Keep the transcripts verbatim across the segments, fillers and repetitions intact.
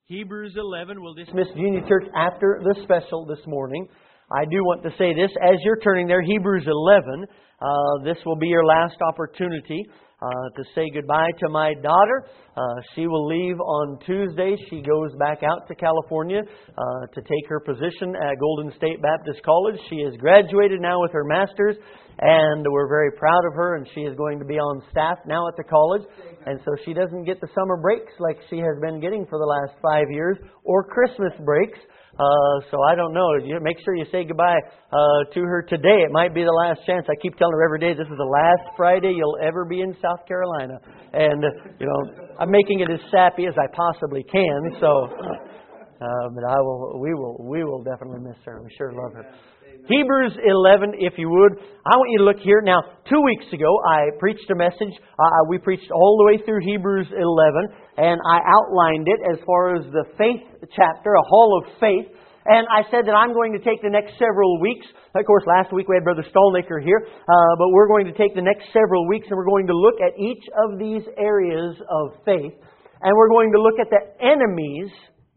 Hebrews eleven. We'll dismiss Union Church after the special this morning. I do want to say this, as you're turning there, Hebrews eleven, uh, this will be your last opportunity uh, to say goodbye to my daughter. Uh, she will leave on Tuesday. She goes back out to California uh, to take her position at Golden State Baptist College. She has graduated now with her master's, and we're very proud of her, and she is going to be on staff now at the college. And so she doesn't get the summer breaks like she has been getting for the last five years, or Christmas breaks. Uh, so I don't know. You make sure you say goodbye uh, to her today. It might be the last chance. I keep telling her every day, this is the last Friday you'll ever be in South Carolina. And, uh, you know, I'm making it as sappy as I possibly can. So, uh, but I will, we will, we will definitely miss her. We sure love her. Hebrews eleven, if you would. I want you to look here. Now, two weeks ago, I preached a message. Uh, we preached all the way through Hebrews eleven, and I outlined it as far as the faith chapter, a hall of faith. And I said that I'm going to take the next several weeks. Of course, last week we had Brother Stolnaker here, uh, but we're going to take the next several weeks and we're going to look at each of these areas of faith. And we're going to look at the enemies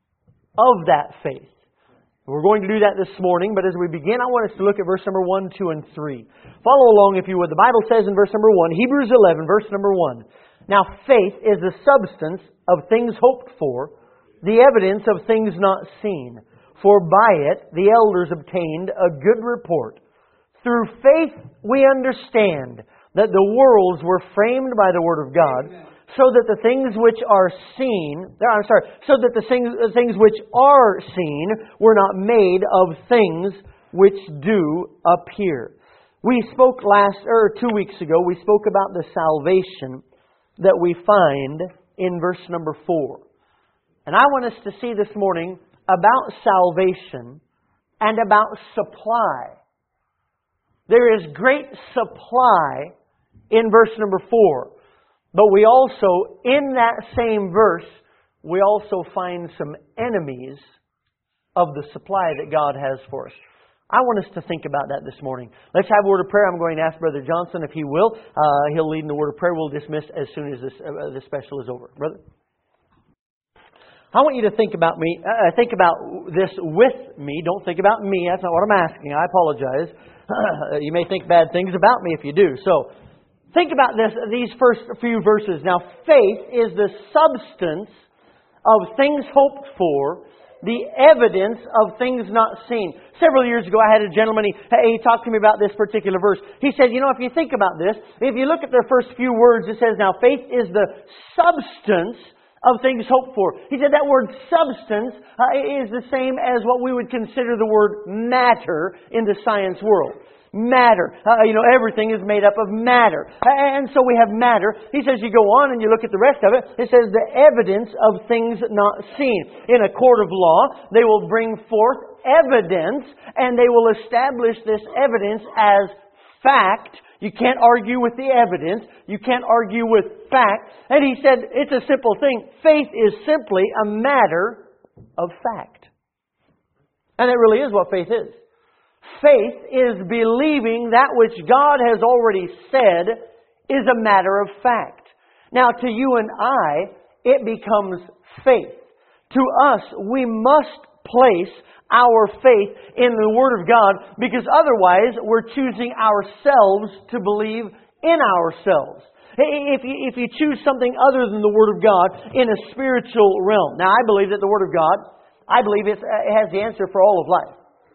of that faith. We're going to do that this morning, but as we begin, I want us to look at verse number one, two, and three. Follow along if you would. The Bible says in verse number one, Hebrews eleven, verse number one, now faith is the substance of things hoped for, the evidence of things not seen. For by it the elders obtained a good report. Through faith we understand that the worlds were framed by the Word of God, so that the things which are seen, I'm sorry, so that the things, the things which are seen were not made of things which do appear. We spoke last, or two weeks ago, we spoke about the salvation that we find in verse number four. And I want us to see this morning about salvation and about supply. There is great supply in verse number four. But we also, in that same verse, we also find some enemies of the supply that God has for us. I want us to think about that this morning. Let's have a word of prayer. I'm going to ask Brother Johnson if he will. Uh, he'll lead in the word of prayer. We'll dismiss as soon as this, uh, this special is over. Brother? I want you to think about me. Uh, think about this with me. Don't think about me. That's not what I'm asking. I apologize. You may think bad things about me if you do. So, think about this, these first few verses. Now, faith is the substance of things hoped for, the evidence of things not seen. Several years ago, I had a gentleman, he, he talked to me about this particular verse. He said, you know, if you think about this, if you look at the first few words, it says, now, faith is the substance of things hoped for. He said that word substance uh, is the same as what we would consider the word matter in the science world. Matter. Uh, you know, everything is made up of matter. And so we have matter. He says you go on and you look at the rest of it. It says the evidence of things not seen. In a court of law, they will bring forth evidence and they will establish this evidence as fact. You can't argue with the evidence. You can't argue with fact. And he said it's a simple thing. Faith is simply a matter of fact. And that really is what faith is. Faith is believing that which God has already said is a matter of fact. Now, to you and I, it becomes faith. To us, we must place our faith in the Word of God, because otherwise we're choosing ourselves to believe in ourselves. If you, if you choose something other than the Word of God in a spiritual realm. Now, I believe that the Word of God, I believe it has the answer for all of life.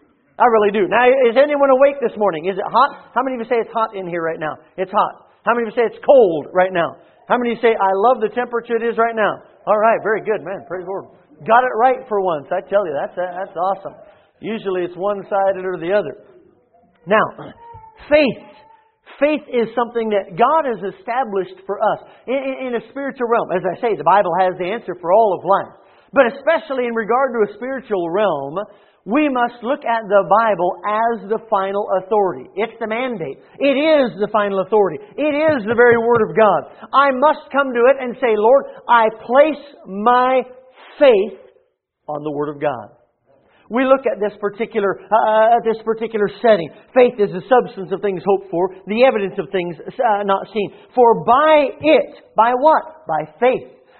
I really do. Now, is anyone awake this morning? Is it hot? How many of you say it's hot in here right now? It's hot. How many of you say it's cold right now? How many of you say, I love the temperature it is right now? All right, very good, man. Praise the Lord. Got it right for once. I tell you, that's that's awesome. Usually it's one-sided or the other. Now, faith. Faith is something that God has established for us in, in a spiritual realm. As I say, the Bible has the answer for all of life. But especially in regard to a spiritual realm, we must look at the Bible as the final authority. It's the mandate. It is the final authority. It is the very Word of God. I must come to it and say, Lord, I place my faith on the Word of God. We look at this particular uh, this particular setting. Faith is the substance of things hoped for, the evidence of things uh, not seen. For by it, by what? By faith.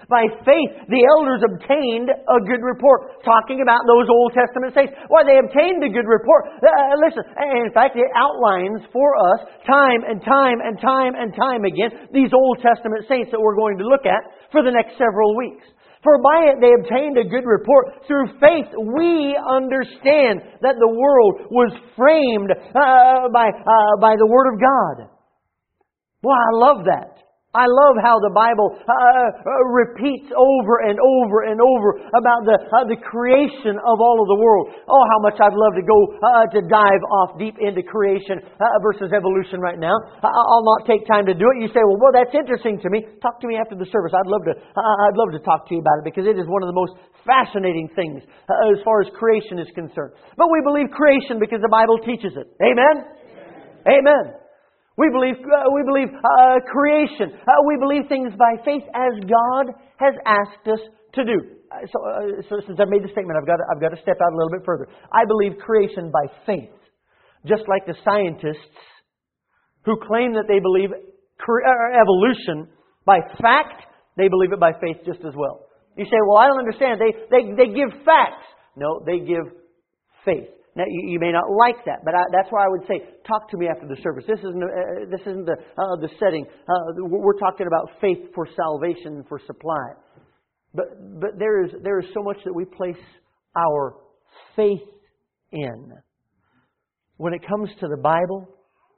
By faith, the elders obtained a good report. Talking about those Old Testament saints. Why, they obtained a good report. Uh, listen, in fact, it outlines for us time and time and time and time again these Old Testament saints that we're going to look at for the next several weeks. For by it they obtained a good report. Through faith we understand that the world was framed uh, by, uh, by the Word of God. Well, I love that. I love how the Bible uh, uh, repeats over and over and over about the uh, the creation of all of the world. Oh, how much I'd love to go uh, to dive off deep into creation uh, versus evolution right now. I'll not take time to do it. You say, well, well, that's interesting to me. Talk to me after the service. I'd love to. Uh, I'd love to talk to you about it because it is one of the most fascinating things uh, as far as creation is concerned. But we believe creation because the Bible teaches it. Amen. Amen. Amen. We believe uh, we believe uh, creation. Uh, we believe things by faith as God has asked us to do. Uh, so, uh, so since I've made the statement, I've got to, I've got to step out a little bit further. I believe creation by faith, just like the scientists who claim that they believe cre- uh, evolution by fact. They believe it by faith just as well. You say, "Well, I don't understand. They they they give facts." No, they give faith. Now, you, you may not like that, but I, that's why I would say, talk to me after the service. This isn't uh, this isn't the uh, the setting. Uh, we're talking about faith for salvation, for supply. But but there is there is so much that we place our faith in. When it comes to the Bible,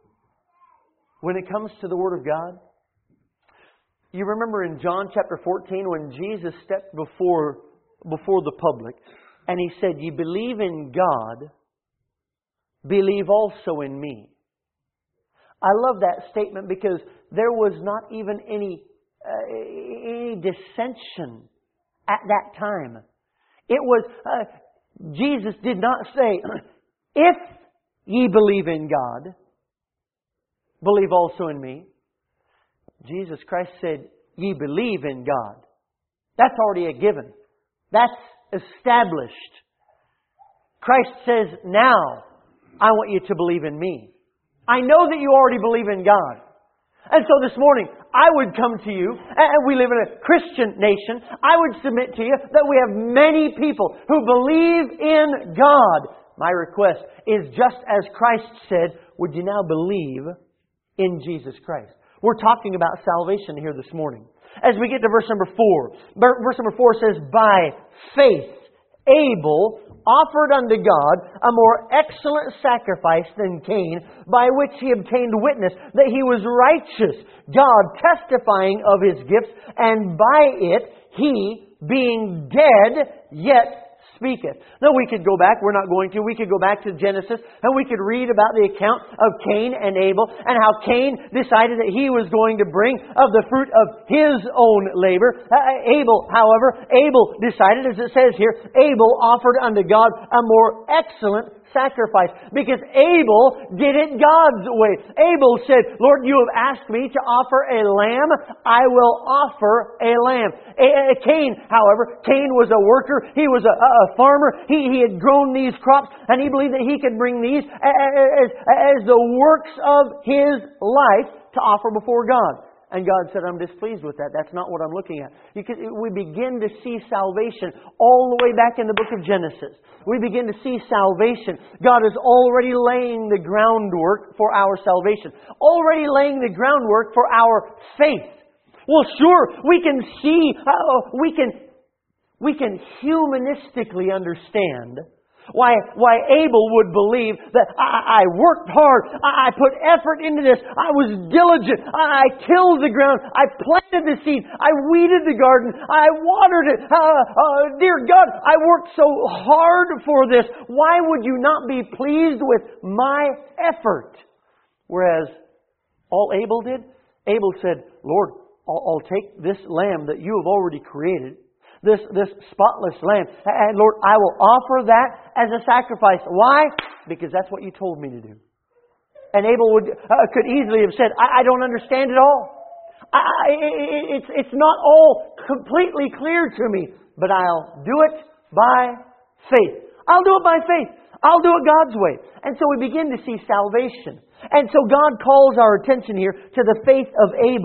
when it comes to the Word of God, you remember in John chapter fourteen when Jesus stepped before before the public, and He said, "You believe in God. Believe also in me." I love that statement because there was not even any, uh, any dissension at that time. It was, uh, Jesus did not say, "If ye believe in God, believe also in me." Jesus Christ said, "Ye believe in God." That's already a given. That's established. Christ says, "Now, I want you to believe in me." I know that you already believe in God. And so this morning, I would come to you, and we live in a Christian nation, I would submit to you that we have many people who believe in God. My request is just as Christ said, would you now believe in Jesus Christ? We're talking about salvation here this morning. As we get to verse number four, verse number four says, "By faith Abel offered unto God a more excellent sacrifice than Cain, by which he obtained witness that he was righteous, God testifying of his gifts, and by it he, being dead, yet speaketh." Now we could go back, we're not going to, we could go back to Genesis and we could read about the account of Cain and Abel and how Cain decided that he was going to bring of the fruit of his own labor. Uh, Abel, however, Abel decided, as it says here, Abel offered unto God a more excellent sacrifice because Abel did it God's way. Abel said, "Lord, you have asked me to offer a lamb. I will offer a lamb." A- a- Cain, however, Cain was a worker. He was a, a farmer. He, he had grown these crops and he believed that he could bring these as, as the works of his life to offer before God. And God said, "I'm displeased with that. That's not what I'm looking at." You can, we begin to see salvation all the way back in the book of Genesis. We begin to see salvation. God is already laying the groundwork for our salvation. Already laying the groundwork for our faith. Well, sure, we can see, uh, we can, we can humanistically understand Why, why Abel would believe that I, I worked hard, I, I put effort into this, I was diligent, I, I tilled the ground, I planted the seed, I weeded the garden, I watered it. Uh, uh, dear God, I worked so hard for this. Why would you not be pleased with my effort? Whereas all Abel did, Abel said, "Lord, I'll, I'll take this lamb that you have already created, This this spotless lamb. And Lord, I will offer that as a sacrifice." Why? Because that's what you told me to do. And Abel would uh, could easily have said, I, I don't understand it all. I, I, it's, it's not all completely clear to me. But I'll do it by faith. I'll do it by faith. I'll do it God's way. And so we begin to see salvation. And so God calls our attention here to the faith of Abel.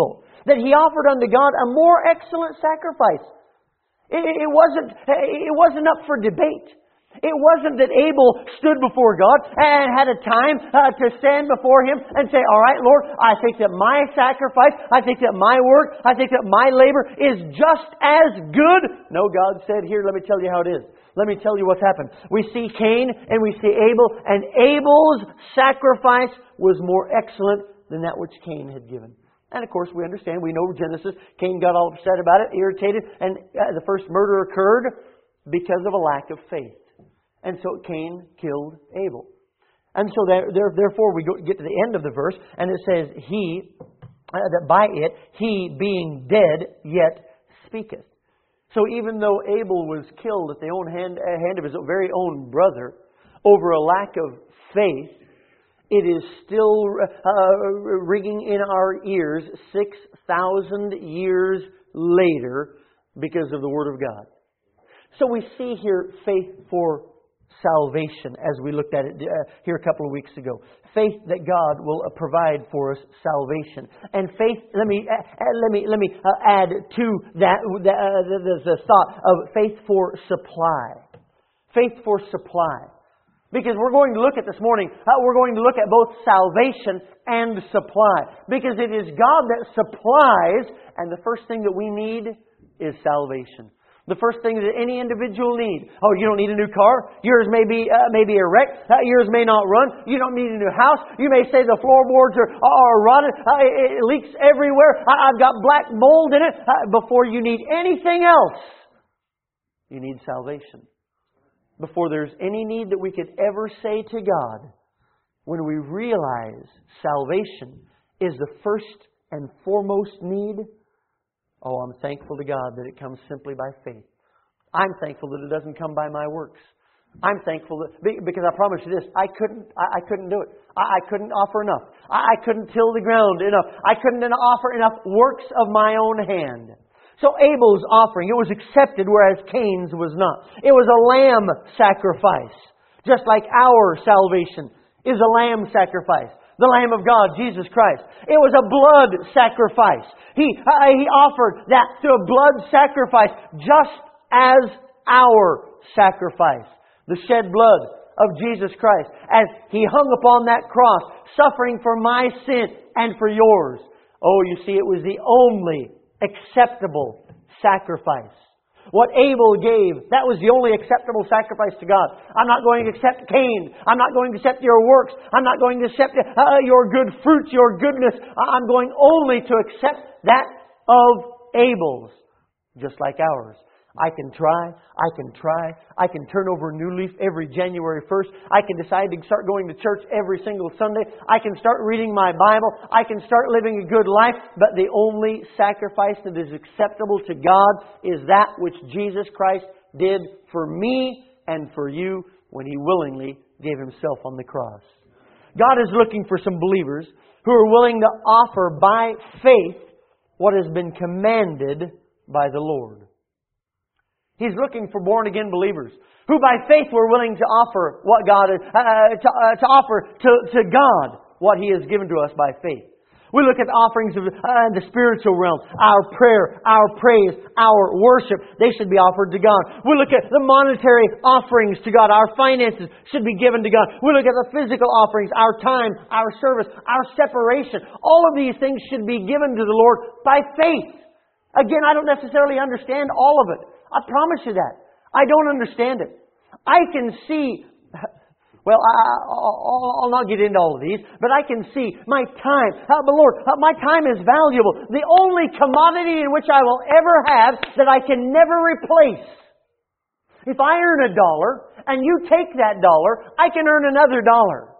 that he offered unto God a more excellent sacrifice. It, it wasn't, it wasn't up for debate. It wasn't that Abel stood before God and had a time uh, to stand before Him and say, all right, Lord, I think that my sacrifice, I think that my work, I think that my labor is just as good. No, God said, here, let me tell you how it is. Let me tell you what's happened. We see Cain and we see Abel, and Abel's sacrifice was more excellent than that which Cain had given. And of course, we understand, we know Genesis, Cain got all upset about it, irritated, and uh, the first murder occurred because of a lack of faith. And so Cain killed Abel. And so there, there, therefore we go, get to the end of the verse, and it says, He, uh, that by it, he being dead yet speaketh. So even though Abel was killed at the own hand, uh, hand of his very own brother, over a lack of faith, it is still uh, ringing in our ears six thousand years later because of the Word of God. So we see here faith for salvation, as we looked at it uh, here a couple of weeks ago. Faith that God will uh, provide for us salvation, and faith. Let me uh, let me let me uh, add to that the, uh, the, the thought of faith for supply. Faith for supply, because we're going to look at this morning. Uh, we're going to look at both salvation and supply, because it is God that supplies, and the first thing that we need is salvation. The first thing that any individual needs. Oh, you don't need a new car. Yours may be uh, may be a wreck. Uh, yours may not run. You don't need a new house. You may say the floorboards are, are rotted. Uh, it, it leaks everywhere. I, I've got black mold in it. Uh, before you need anything else, you need salvation. Before there's any need that we could ever say to God, when we realize salvation is the first and foremost need, oh, I'm thankful to God that it comes simply by faith. I'm thankful that it doesn't come by my works. I'm thankful that, because I promise you this, I couldn't, I, I couldn't do it. I, I couldn't offer enough. I, I couldn't till the ground enough. I couldn't offer enough works of my own hand. So Abel's offering, it was accepted, whereas Cain's was not. It was a lamb sacrifice, just like our salvation is a lamb sacrifice. The Lamb of God, Jesus Christ. It was a blood sacrifice. He, uh, he offered that through a blood sacrifice, just as our sacrifice. The shed blood of Jesus Christ, as He hung upon that cross, suffering for my sin and for yours. Oh, you see, it was the only acceptable sacrifice. What Abel gave, that was the only acceptable sacrifice to God. I'm not going to accept Cain. I'm not going to accept your works. I'm not going to accept uh, your good fruits, your goodness. I'm going only to accept that of Abel's, just like ours. I can try, I can try, I can turn over a new leaf every January first. I can decide to start going to church every single Sunday. I can start reading my Bible. I can start living a good life. But the only sacrifice that is acceptable to God is that which Jesus Christ did for me and for you when He willingly gave Himself on the cross. God is looking for some believers who are willing to offer by faith what has been commanded by the Lord. He's looking for born-again believers who by faith were willing to offer what God is, uh, to, uh, to offer to, to God what He has given to us by faith. We look at the offerings of uh, the spiritual realm, our prayer, our praise, our worship. They should be offered to God. We look at the monetary offerings to God. Our finances should be given to God. We look at the physical offerings, our time, our service, our separation. All of these things should be given to the Lord by faith. Again, I don't necessarily understand all of it. I promise you that. I don't understand it. I can see, well, I, I'll, I'll not get into all of these, but I can see my time. Uh, but Lord, uh, my time is valuable. The only commodity in which I will ever have that I can never replace. If I earn a dollar and you take that dollar, I can earn another dollar.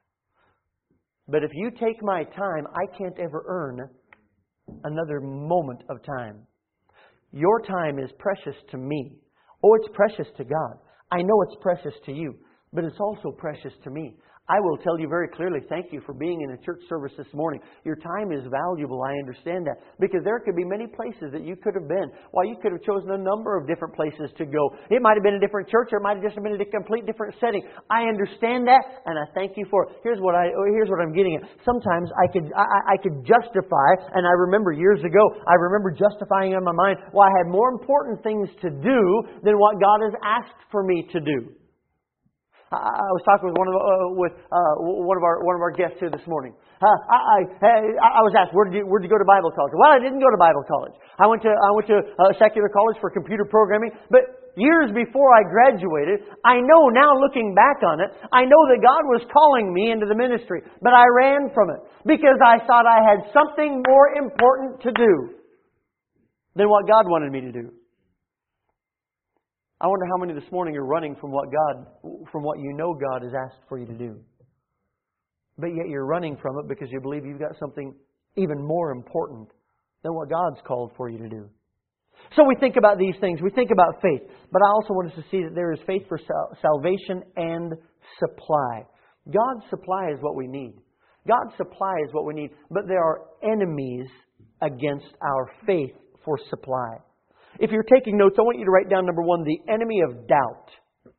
But if you take my time, I can't ever earn another moment of time. Your time is precious to me. Oh, it's precious to God. I know it's precious to you, but it's also precious to me. I will tell you very clearly, thank you for being in a church service this morning. Your time is valuable, I understand that. Because there could be many places that you could have been. Well, you could have chosen a number of different places to go. It might have been a different church, or it might have just been a complete different setting. I understand that, and I thank you for it. Here's what, I, here's what I'm getting at. Sometimes I could, I, I could justify, and I remember years ago, I remember justifying in my mind, well, I had more important things to do than what God has asked for me to do. I was talking with one of uh, with uh, one of our one of our guests here this morning. Uh, I, I I was asked, where did you where did you go to Bible college? Well, I didn't go to Bible college. I went to I went to a secular college for computer programming. But years before I graduated, I know now, looking back on it, I know that God was calling me into the ministry, but I ran from it because I thought I had something more important to do than what God wanted me to do. I wonder how many this morning are running from what God, from what you know God has asked for you to do. But yet you're running from it because you believe you've got something even more important than what God's called for you to do. So we think about these things. We think about faith. But I also want us to see that there is faith for sal- salvation and supply. God's supply is what we need. God's supply is what we need. But there are enemies against our faith for supply. If you're taking notes, I want you to write down, number one, the enemy of doubt.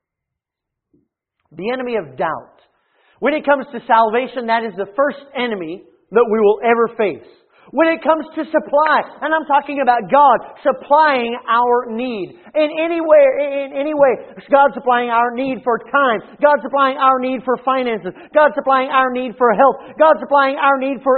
The enemy of doubt. When it comes to salvation, that is the first enemy that we will ever face. When it comes to supply, and I'm talking about God supplying our need. In any way, in any way, God supplying our need for time. God supplying our need for finances. God supplying our need for health. God supplying our need for...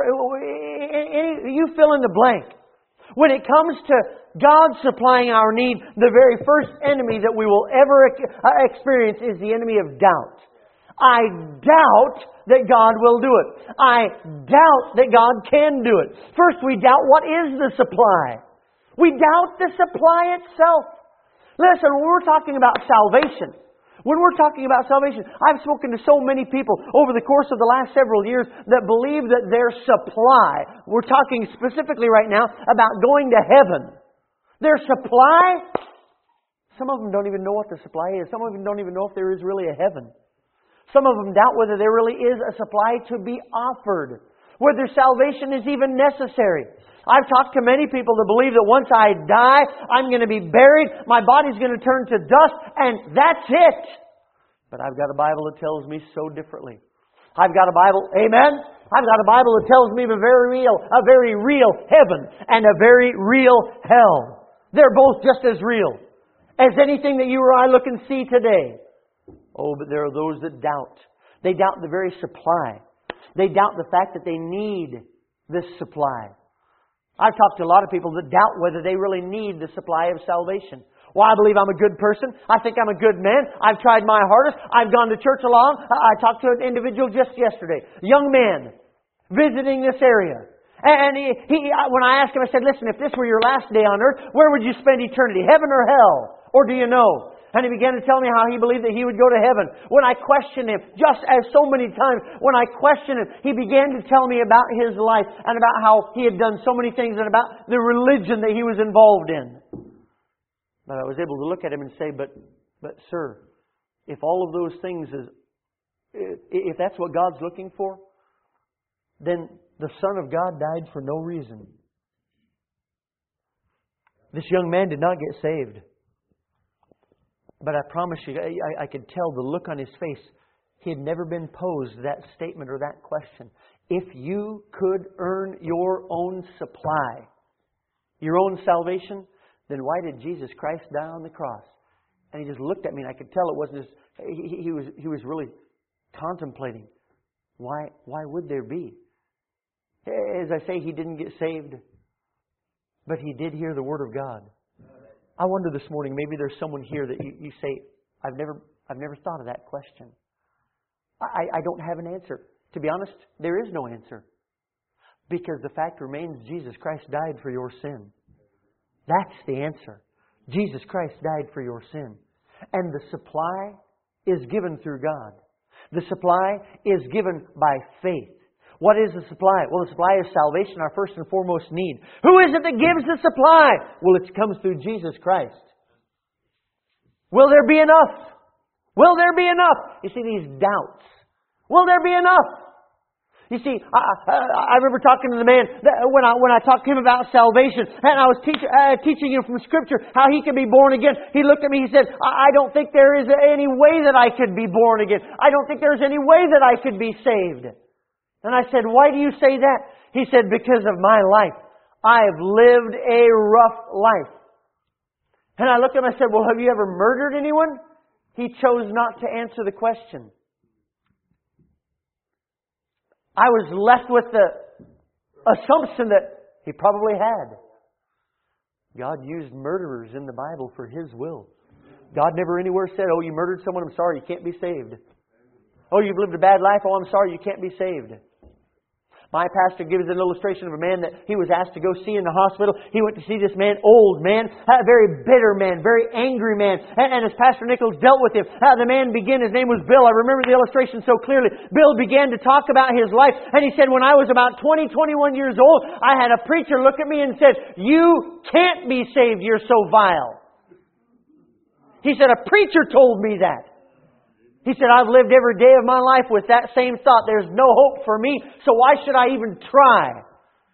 Any, you fill in the blank. When it comes to God supplying our need, the very first enemy that we will ever experience is the enemy of doubt. I doubt that God will do it. I doubt that God can do it. First, we doubt what is the supply. We doubt the supply itself. Listen, when we're talking about salvation, when we're talking about salvation, I've spoken to so many people over the course of the last several years that believe that their supply, we're talking specifically right now about going to heaven. Their supply, some of them don't even know what the supply is. Some of them don't even know if there is really a heaven. Some of them doubt whether there really is a supply to be offered, whether salvation is even necessary. I've talked to many people that believe that once I die, I'm going to be buried, my body's going to turn to dust, and that's it. But I've got a Bible that tells me so differently. I've got a Bible, amen? I've got a Bible that tells me a very real, a very real heaven and a very real hell. They're both just as real as anything that you or I look and see today. Oh, but there are those that doubt. They doubt the very supply. They doubt the fact that they need this supply. I've talked to a lot of people that doubt whether they really need the supply of salvation. Well, I believe I'm a good person. I think I'm a good man. I've tried my hardest. I've gone to church along. I talked to an individual just yesterday, a young man visiting this area. And he, he, when I asked him, I said, listen, if this were your last day on earth, where would you spend eternity? Heaven or hell? Or do you know? And he began to tell me how he believed that he would go to heaven. When I questioned him, just as so many times, when I questioned him, he began to tell me about his life and about how he had done so many things and about the religion that he was involved in. But I was able to look at him and say, but, but sir, if all of those things is, if that's what God's looking for, then the Son of God died for no reason. This young man did not get saved. But I promise you, I, I could tell the look on his face. He had never been posed that statement or that question. If you could earn your own supply, your own salvation, then why did Jesus Christ die on the cross? And he just looked at me, and I could tell it wasn't just, he, he was he was really contemplating. Why why would there be? As I say, he didn't get saved, but he did hear the Word of God. I wonder this morning, maybe there's someone here that you, you say, I've never I've never thought of that question. I, I don't have an answer. To be honest, there is no answer. Because the fact remains, Jesus Christ died for your sin. That's the answer. Jesus Christ died for your sin. And the supply is given through God. The supply is given by faith. What is the supply? Well, the supply is salvation, our first and foremost need. Who is it that gives the supply? Well, it comes through Jesus Christ. Will there be enough? Will there be enough? You see, these doubts Will there be enough? You see, I, I, I remember talking to the man that when I when I talked to him about salvation, and I was teach, uh, teaching him from Scripture how he could be born again. He looked at me, he said, I, I don't think there is any way that I could be born again. I don't think there's any way that I could be saved. And I said, why do you say that? He said, because of my life. I've lived a rough life. And I looked at him and I said, well, have you ever murdered anyone? He chose not to answer the question. I was left with the assumption that he probably had. God used murderers in the Bible for His will. God never anywhere said, oh, you murdered someone, I'm sorry, you can't be saved. Oh, you've lived a bad life, oh, I'm sorry, you can't be saved. My pastor gives an illustration of a man that he was asked to go see in the hospital. He went to see this man, old man, a very bitter man, very angry man. And, and as Pastor Nichols dealt with him, uh, the man began, his name was Bill. I remember the illustration so clearly. Bill began to talk about his life. And he said, when I was about twenty, twenty-one years old, I had a preacher look at me and said, you can't be saved, you're so vile. He said, a preacher told me that. He said, I've lived every day of my life with that same thought. There's no hope for me, so why should I even try?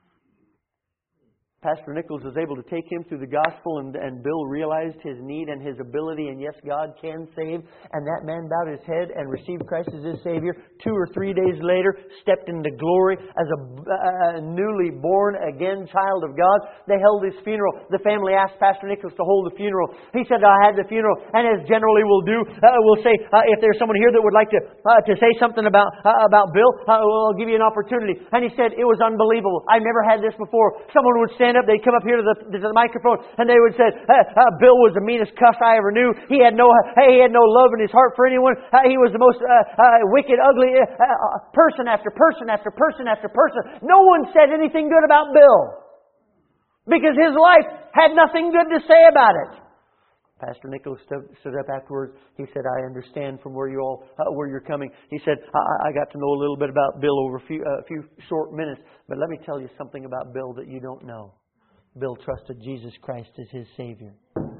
Pastor Nichols was able to take him through the gospel, and, and Bill realized his need and his ability, and yes, God can save. And that man bowed his head and received Christ as his Savior. Two or three days later, stepped into glory as a, a newly born again child of God. They held his funeral. The family asked Pastor Nichols to hold the funeral. He said, I had the funeral, and as generally we'll do, uh, we'll say, uh, if there's someone here that would like to uh, to say something about uh, about Bill, uh, we'll give you an opportunity. And he said, it was unbelievable. I've never had this before. Someone would stand up, they'd come up here to the, to the microphone, and they would say, uh, uh, Bill was the meanest cuss I ever knew. He had no, hey, he had no love in his heart for anyone. Uh, he was the most uh, uh, wicked, ugly uh, uh, person after person after person after person. No one said anything good about Bill because his life had nothing good to say about it. Pastor Nichols stood, stood up afterwards. He said, I understand from where you all, uh, where you're coming. He said, I, I got to know a little bit about Bill over a few, uh, few short minutes. But let me tell you something about Bill that you don't know. Bill trusted Jesus Christ as his Savior.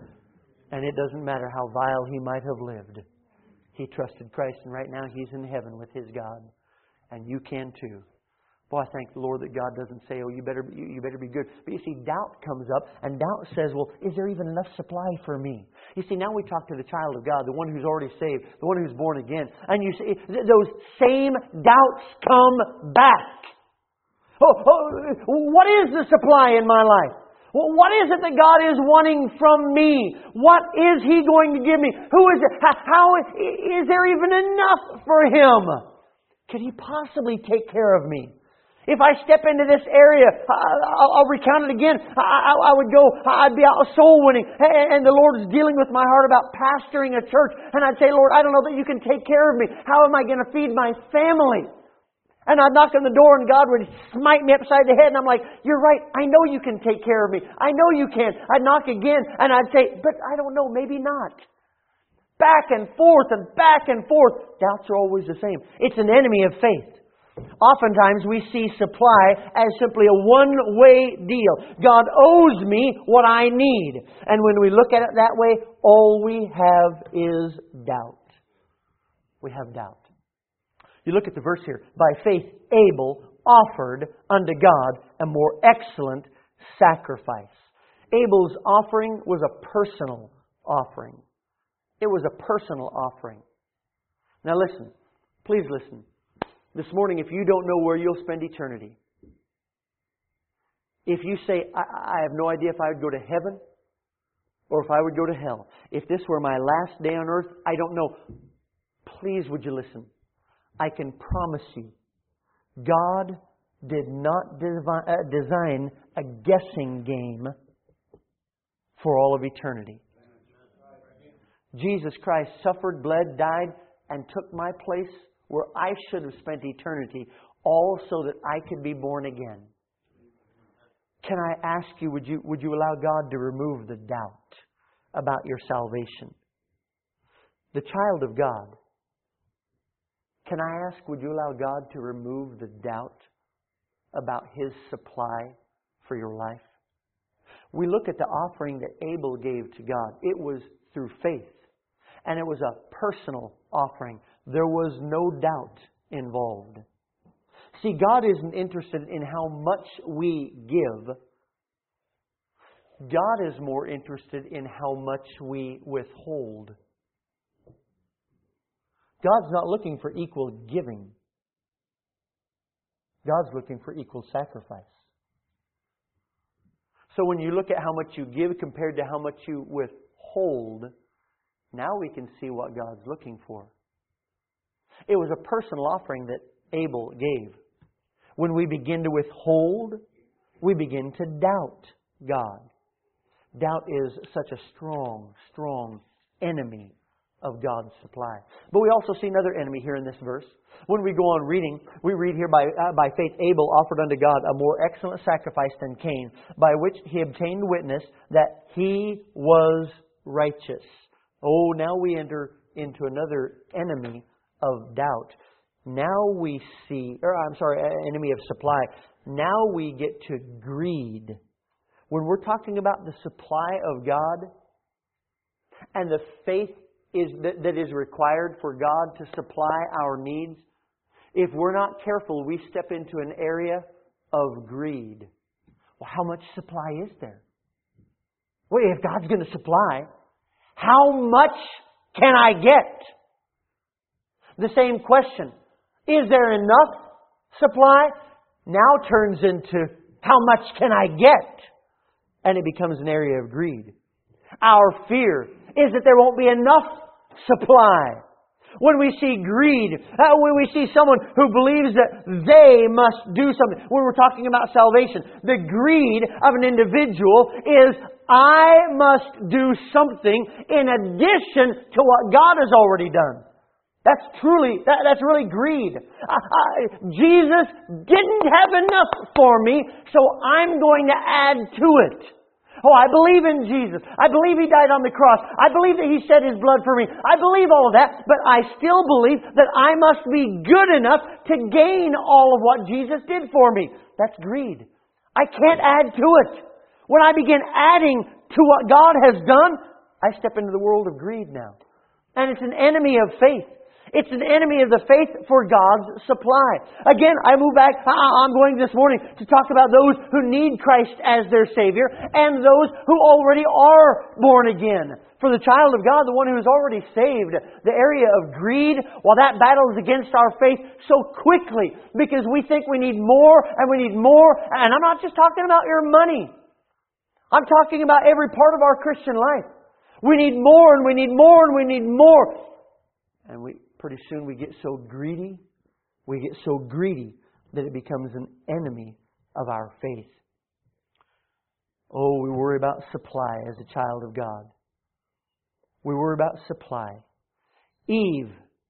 And it doesn't matter how vile he might have lived. He trusted Christ, and right now he's in heaven with his God. And you can too. Boy, I thank the Lord that God doesn't say, oh, you better, be, you better be good. But you see, doubt comes up, and doubt says, well, is there even enough supply for me? You see, now we talk to the child of God, the one who's already saved, the one who's born again. And you see, those same doubts come back. Oh, oh, what is the supply in my life? Well, what is it that God is wanting from me? What is He going to give me? Who is it? How, how is there even enough for Him? Could He possibly take care of me? If I step into this area, I'll recount it again. I would go, I'd be out soul winning. And the Lord is dealing with my heart about pastoring a church. And I'd say, Lord, I don't know that you can take care of me. How am I going to feed my family? And I'd knock on the door and God would smite me upside the head. And I'm like, you're right. I know you can take care of me. I know you can. I'd knock again and I'd say, but I don't know, maybe not. Back and forth and back and forth. Doubts are always the same. It's an enemy of faith. Oftentimes we see supply as simply a one-way deal. God owes me what I need. And when we look at it that way, all we have is doubt. We have doubt. You look at the verse here. By faith Abel offered unto God a more excellent sacrifice. Abel's offering was a personal offering. It was a personal offering. Now listen. Please listen. This morning, if you don't know where you'll spend eternity, if you say, I, I have no idea if I would go to heaven or if I would go to hell, if this were my last day on earth, I don't know. Please, would you listen? I can promise you, God did not devi- uh, design a guessing game for all of eternity. Jesus Christ suffered, bled, died, and took my place where I should have spent eternity, all so that I could be born again. Can I ask you, would you, would you allow God to remove the doubt about your salvation? The child of God, can I ask, would you allow God to remove the doubt about His supply for your life? We look at the offering that Abel gave to God. It was through faith. And it was a personal offering. There was no doubt involved. See, God isn't interested in how much we give. God is more interested in how much we withhold. God's not looking for equal giving. God's looking for equal sacrifice. So when you look at how much you give compared to how much you withhold, now we can see what God's looking for. It was a personal offering that Abel gave. When we begin to withhold, we begin to doubt God. Doubt is such a strong, strong enemy of God's supply. But we also see another enemy here in this verse. When we go on reading, we read here, by, uh, by faith Abel offered unto God a more excellent sacrifice than Cain, by which he obtained witness that he was righteous. Oh, now we enter into another enemy of doubt. Now we see, or I'm sorry, enemy of supply. Now we get to greed. When we're talking about the supply of God and the faith is that, that is required for God to supply our needs, if we're not careful, we step into an area of greed. Well, how much supply is there? Well, if God's going to supply, how much can I get? The same question, is there enough supply? Now turns into, how much can I get? And it becomes an area of greed. Our fear is that there won't be enough supply. When we see greed, uh, when we see someone who believes that they must do something, when we're talking about salvation, the greed of an individual is, I must do something in addition to what God has already done. That's truly, that, that's really greed. I, I, Jesus didn't have enough for me, so I'm going to add to it. Oh, I believe in Jesus. I believe He died on the cross. I believe that He shed His blood for me. I believe all of that, but I still believe that I must be good enough to gain all of what Jesus did for me. That's greed. I can't add to it. When I begin adding to what God has done, I step into the world of greed now. And it's an enemy of faith. It's an enemy of the faith for God's supply. Again, I move back. I'm going this morning to talk about those who need Christ as their Savior and those who already are born again. For the child of God, the one who is already saved, the area of greed, well, that battles against our faith so quickly because we think we need more and we need more. And I'm not just talking about your money. I'm talking about every part of our Christian life. We need more and we need more and we need more. And we pretty soon we get so greedy, we get so greedy that it becomes an enemy of our faith. Oh, we worry about supply as a child of God. We worry about supply. Eve,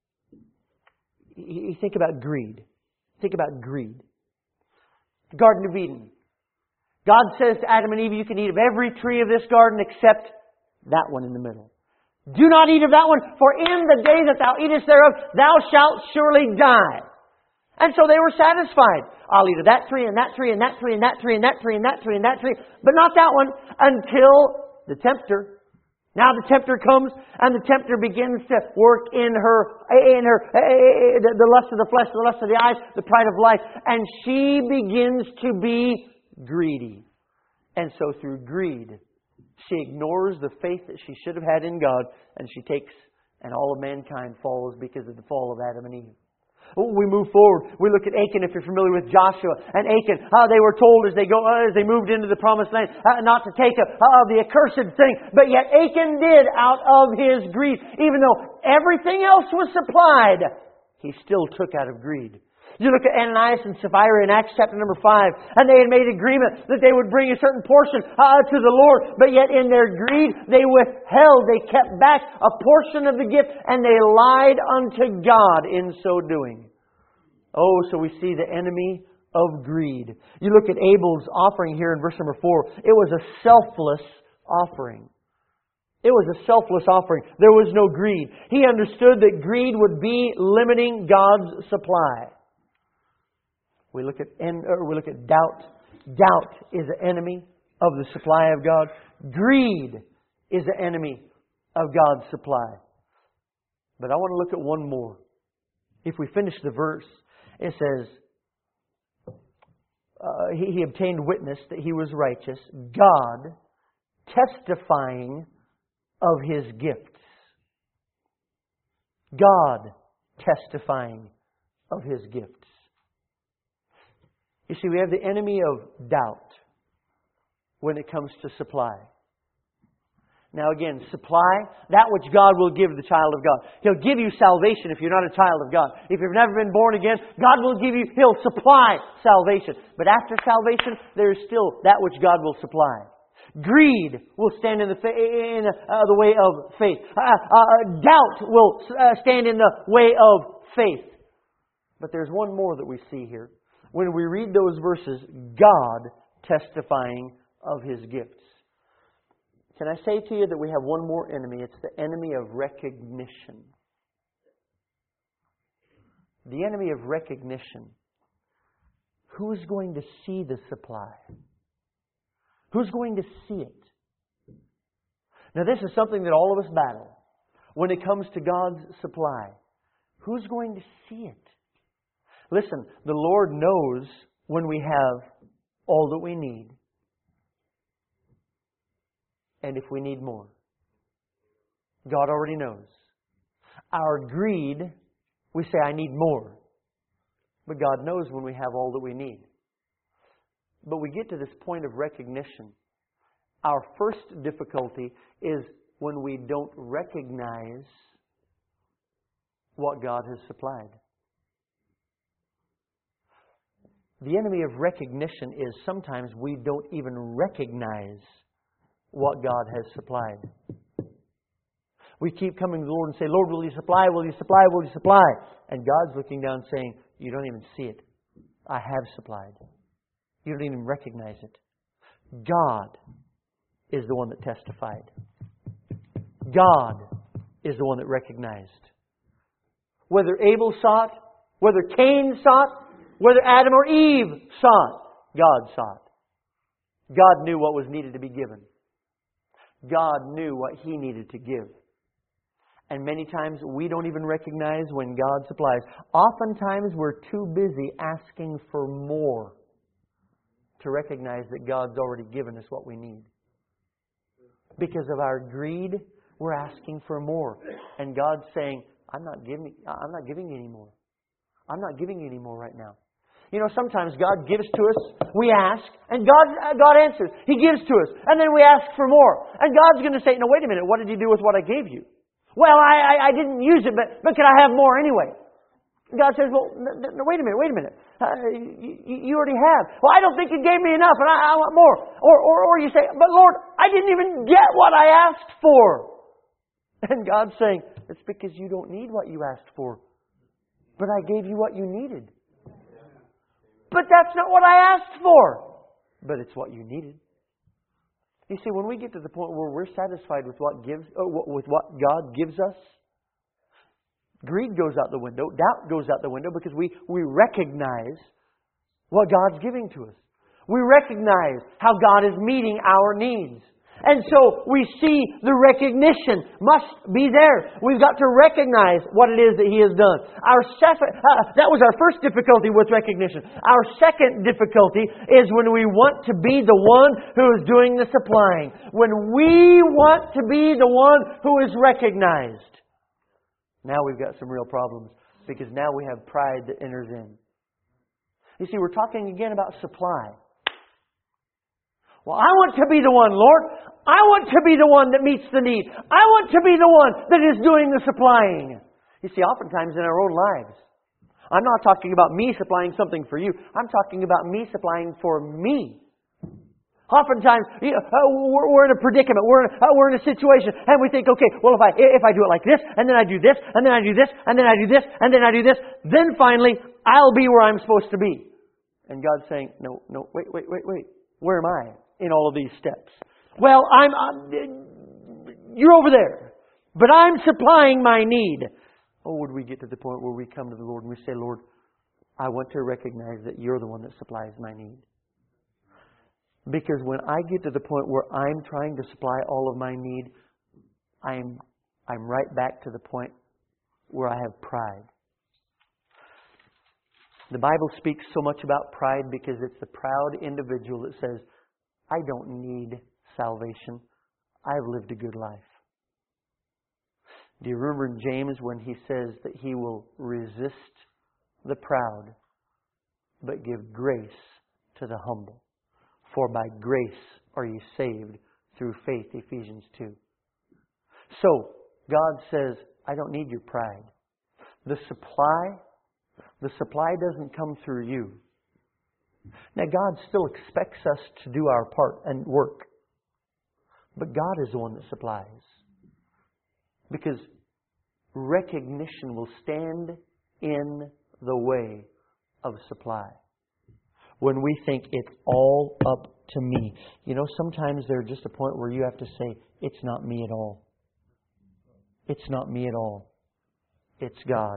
you think about greed. Think about greed. The Garden of Eden. God says to Adam and Eve, you can eat of every tree of this garden except that one in the middle. Do not eat of that one, for in the day that thou eatest thereof, thou shalt surely die. And so they were satisfied. I'll eat of that tree, and that tree, and that tree, and that tree, and that tree, and that tree, and that tree, but not that one, until the tempter. Now the tempter comes, and the tempter begins to work in her, in her, the lust of the flesh, the lust of the eyes, the pride of life, and she begins to be greedy. And so through greed, she ignores the faith that she should have had in God, and she takes, and all of mankind falls because of the fall of Adam and Eve. We move forward. We look at Achan, if you're familiar with Joshua and Achan. Uh, they were told as they go, uh, as they moved into the promised land, uh, not to take of uh, the accursed thing. But yet Achan did out of his greed. Even though everything else was supplied, he still took out of greed. You look at Ananias and Sapphira in Acts chapter number five, and they had made agreement that they would bring a certain portion uh, to the Lord, but yet in their greed they withheld, they kept back a portion of the gift, and they lied unto God in so doing. Oh, so we see the enemy of greed. You look at Abel's offering here in verse number four. It was a selfless offering. It was a selfless offering. There was no greed. He understood that greed would be limiting God's supply. We look at or we look at doubt. Doubt is an enemy of the supply of God. Greed is an enemy of God's supply. But I want to look at one more. If we finish the verse, it says, uh, he, he obtained witness that He was righteous, God testifying of His gifts. God testifying of His gifts. You see, we have the enemy of doubt when it comes to supply. Now again, supply, that which God will give the child of God. He'll give you salvation if you're not a child of God. If you've never been born again, God will give you, He'll supply salvation. But after salvation, there is still that which God will supply. Greed will stand in the fa- in uh, the way of faith. Uh, uh, doubt will uh, stand in the way of faith. But there's one more that we see here. When we read those verses, God testifying of His gifts. Can I say to you that we have one more enemy? It's the enemy of recognition. The enemy of recognition. Who's going to see the supply? Who's going to see it? Now this is something that all of us battle. When it comes to God's supply, who's going to see it? Listen, the Lord knows when we have all that we need. And if we need more. God already knows. Our greed, we say, I need more. But God knows when we have all that we need. But we get to this point of recognition. Our first difficulty is when we don't recognize what God has supplied. The enemy of recognition is sometimes we don't even recognize what God has supplied. We keep coming to the Lord and say, Lord, will You supply? Will You supply? Will You supply? And God's looking down saying, you don't even see it. I have supplied. You don't even recognize it. God is the one that testified. God is the one that recognized. Whether Abel saw it, whether Cain saw it, whether Adam or Eve saw it, God saw it. God knew what was needed to be given. God knew what He needed to give. And many times we don't even recognize when God supplies. Oftentimes we're too busy asking for more to recognize that God's already given us what we need. Because of our greed, we're asking for more. And God's saying, I'm not giving, I'm not giving you any more. I'm not giving you any more right now. You know, sometimes God gives to us, we ask, and God God answers. He gives to us, and then we ask for more. And God's going to say, no, wait a minute, what did you do with what I gave you? Well, I, I, I didn't use it, but, but can I have more anyway? And God says, well, no, no, wait a minute, wait a minute. Uh, you, you already have. Well, I don't think you gave me enough, and I, I want more. Or, or, or you say, but Lord, I didn't even get what I asked for. And God's saying, it's because you don't need what you asked for. But I gave you what you needed. But that's not what I asked for. But it's what you needed. You see, when we get to the point where we're satisfied with what gives, oh, with what God gives us, greed goes out the window, doubt goes out the window, because we, we recognize what God's giving to us. We recognize how God is meeting our needs. And so we see the recognition must be there. We've got to recognize what it is that He has done. Our second, uh, that was our first difficulty with recognition. Our second difficulty is when we want to be the one who is doing the supplying. When we want to be the one who is recognized. Now we've got some real problems, because now we have pride that enters in. You see, we're talking again about supply. Well, I want to be the one, Lord. I want to be the one that meets the need. I want to be the one that is doing the supplying. You see, oftentimes in our own lives, I'm not talking about me supplying something for you. I'm talking about me supplying for me. Oftentimes, you know, uh, we're, we're in a predicament. We're in, uh, we're in a situation, and we think, okay, well, if I if I do it like this, and then I do this, and then I do this, and then I do this, and then I do this, then finally, I'll be where I'm supposed to be. And God's saying, no, no, wait, wait, wait, wait. Where am I in all of these steps? Well, I'm, I'm you're over there, but I'm supplying my need. Oh, would we get to the point where we come to the Lord and we say, Lord, I want to recognize that You're the one that supplies my need. Because when I get to the point where I'm trying to supply all of my need, I'm I'm right back to the point where I have pride. The Bible speaks so much about pride because it's the proud individual that says, I don't need salvation. I've lived a good life. Do you remember in James when he says that he will resist the proud, but give grace to the humble? For by grace are you saved through faith, Ephesians two. So, God says, I don't need your pride. The supply, the supply doesn't come through you. Now, God still expects us to do our part and work. But God is the one that supplies. Because recognition will stand in the way of supply. When we think it's all up to me. You know, sometimes there's just a point where you have to say, it's not me at all. It's not me at all. It's God.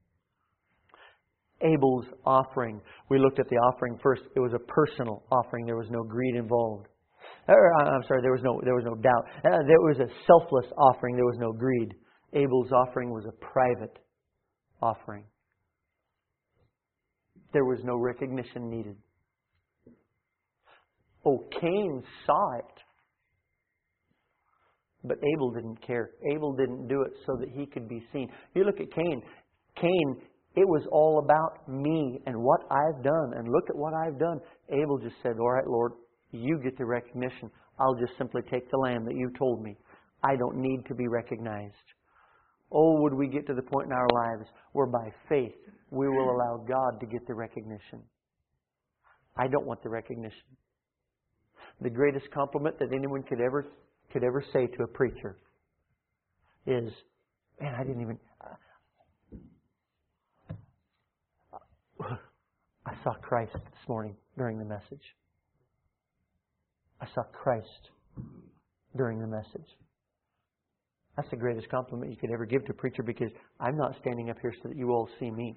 Abel's offering. We looked at the offering first. It was a personal offering. There was no greed involved. I'm sorry, there was no there was no doubt. There was a selfless offering. There was no greed. Abel's offering was a private offering. There was no recognition needed. Oh, Cain saw it. But Abel didn't care. Abel didn't do it so that he could be seen. You look at Cain. Cain, it was all about me and what I've done. And look at what I've done. Abel just said, all right, Lord, you get the recognition. I'll just simply take the lamb that you told me. I don't need to be recognized. Oh, would we get to the point in our lives where by faith we will allow God to get the recognition. I don't want the recognition. The greatest compliment that anyone could ever could ever say to a preacher is, man, I didn't even... I saw Christ this morning during the message. I saw Christ during the message. That's the greatest compliment you could ever give to a preacher, because I'm not standing up here so that you all see me.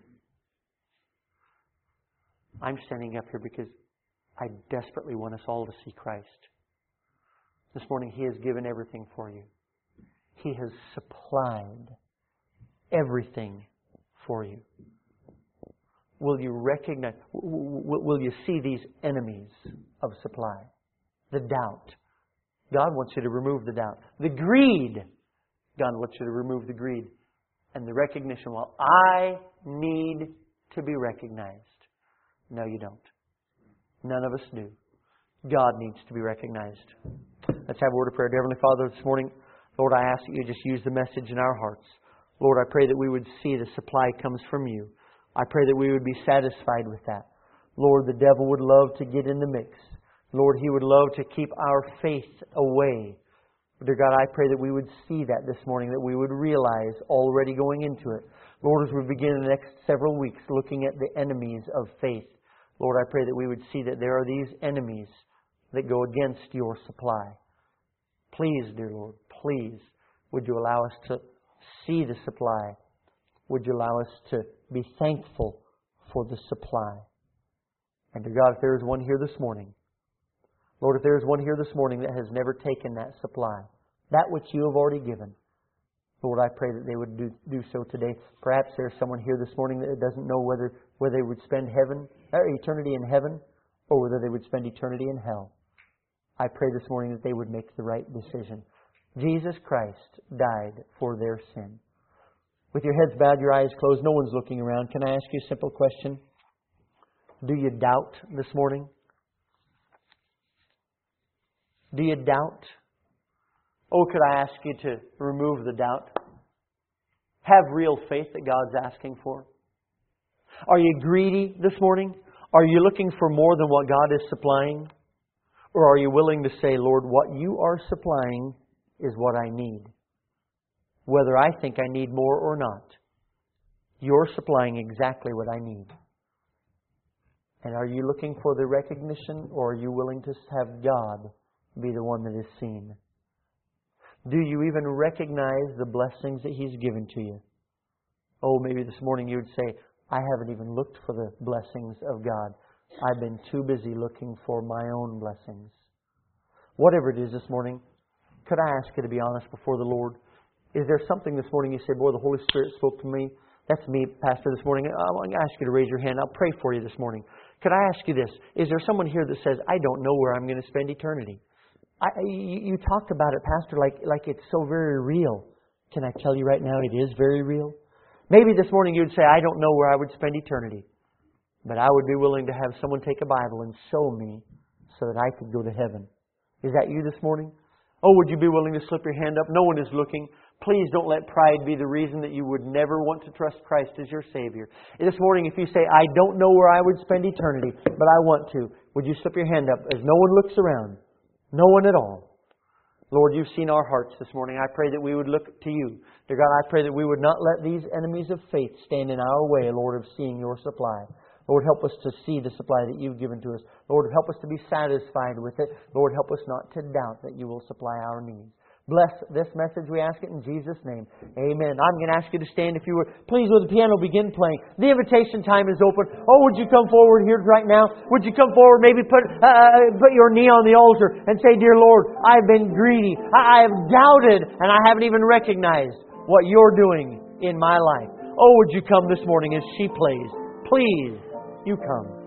I'm standing up here because I desperately want us all to see Christ. This morning, He has given everything for you. He has supplied everything for you. Will you recognize, will you see these enemies of supply? The doubt. God wants you to remove the doubt. The greed. God wants you to remove the greed. And the recognition, well, I need to be recognized. No, you don't. None of us do. God needs to be recognized. Let's have a word of prayer. Dear Heavenly Father, this morning, Lord, I ask that you just use the message in our hearts. Lord, I pray that we would see the supply comes from you. I pray that we would be satisfied with that. Lord, the devil would love to get in the mix. Lord, he would love to keep our faith away. Dear God, I pray that we would see that this morning, that we would realize already going into it. Lord, as we begin the next several weeks looking at the enemies of faith, Lord, I pray that we would see that there are these enemies that go against your supply. Please, dear Lord, please, would you allow us to see the supply? Would you allow us to be thankful for the supply? And dear God, if there is one here this morning, Lord, if there is one here this morning that has never taken that supply, that which you have already given, Lord, I pray that they would do, do so today. Perhaps there's someone here this morning that doesn't know whether, whether they would spend heaven, or eternity in heaven, or whether they would spend eternity in hell. I pray this morning that they would make the right decision. Jesus Christ died for their sin. With your heads bowed, your eyes closed, no one's looking around. Can I ask you a simple question? Do you doubt this morning? Do you doubt? Oh, could I ask you to remove the doubt? Have real faith that God's asking for. Are you greedy this morning? Are you looking for more than what God is supplying? Or are you willing to say, Lord, what you are supplying is what I need? Whether I think I need more or not, you're supplying exactly what I need. And are you looking for the recognition, or are you willing to have God be the one that is seen? Do you even recognize the blessings that He's given to you? Oh, maybe this morning you would say, I haven't even looked for the blessings of God. I've been too busy looking for my own blessings. Whatever it is this morning, could I ask you to be honest before the Lord? Is there something this morning you say, boy, the Holy Spirit spoke to me That's me, Pastor, this morning. I want to ask you to raise your hand. I'll pray for you this morning. Could I ask you this? Is there someone here that says, I don't know where I'm going to spend eternity? I, you, you talked about it, Pastor, like, like it's so very real. Can I tell you right now, it is very real? Maybe this morning you'd say, I don't know where I would spend eternity. But I would be willing to have someone take a Bible and show me so that I could go to heaven. Is that you this morning? Oh, would you be willing to slip your hand up? No one is looking. Please don't let pride be the reason that you would never want to trust Christ as your Savior. This morning, if you say, I don't know where I would spend eternity, but I want to, would you slip your hand up as no one looks around? No one at all. Lord, you've seen our hearts this morning. I pray that we would look to you. Dear God, I pray that we would not let these enemies of faith stand in our way, Lord, of seeing your supply. Lord, help us to see the supply that you've given to us. Lord, help us to be satisfied with it. Lord, help us not to doubt that you will supply our needs. Bless this message, we ask it in Jesus' name. Amen. I'm going to ask you to stand if you would. Please, will the piano begin playing? The invitation time is open. Oh, would you come forward here right now? Would you come forward, maybe put uh, put your knee on the altar and say, Dear Lord, I've been greedy. I, I have doubted, and I haven't even recognized what you're doing in my life. Oh, would you come this morning as she plays? Please, you come.